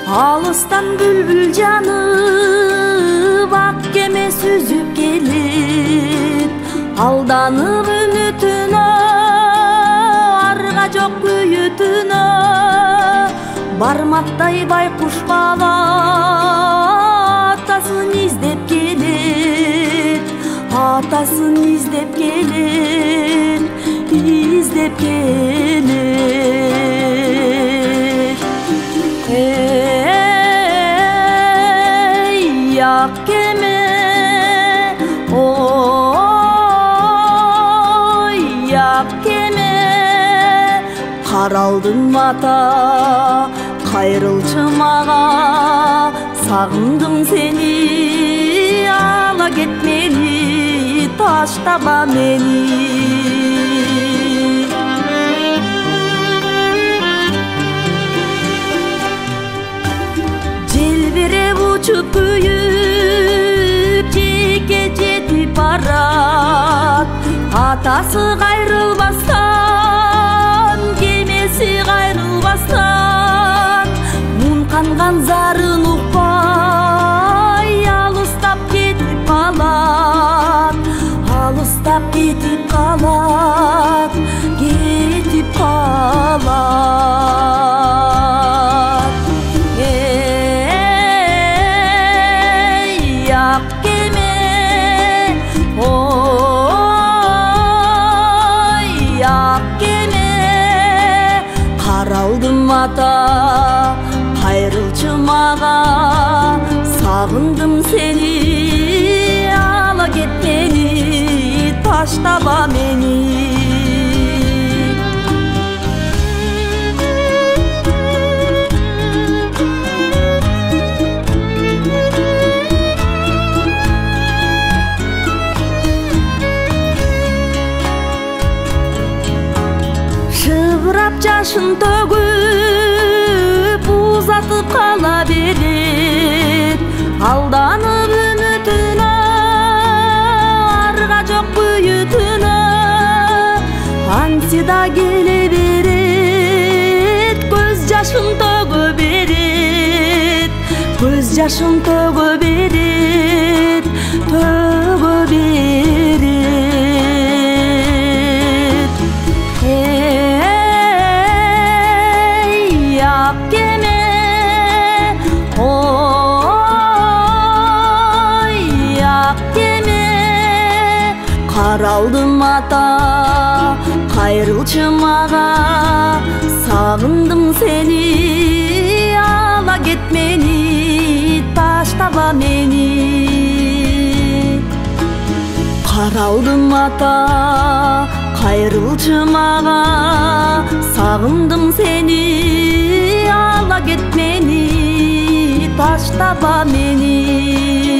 Алыстан бүлбүл жанып ак кеме сүзүп келет, алданып үмүтүнө арга жок күйүтүнө. Бармактай байкуш бала атасын издеп келет, атасын издеп келет, издеп келет. Эй, ак кеме, ой, ак кеме, каралдың мата, кайрылчы мага, сагындым сени, ала кетмени, таштаба мени. Желбиреп учуп күйүп жеке жетип барат, атасы кайрылбастан, кемеси кайрылбастан, мун канган зарын укпай алыстап кетип калат, алыстап кетип калат, кетип калат. Эй, ак кеме, ой, ак кеме, каралдым ата, кайрылчы мага, сагындым сени, ала кетмени, таштаба мени. Шыбырап жашын төгүп узатып кала берет, алданып үмүтүнө арга жок күйүтүнө. Антида келе берет, көз жашын төгө берет, көз жашын төгө берет, төгө берет. Эй, ак кеме, ой, ак кеме, каралдым ата, кайрылчы мага, сагындым сени, ала кетмени, таштаба мени. Каралдым ата, кайрылчы мага, сагындым сени, ала кетмени, таштаба мени.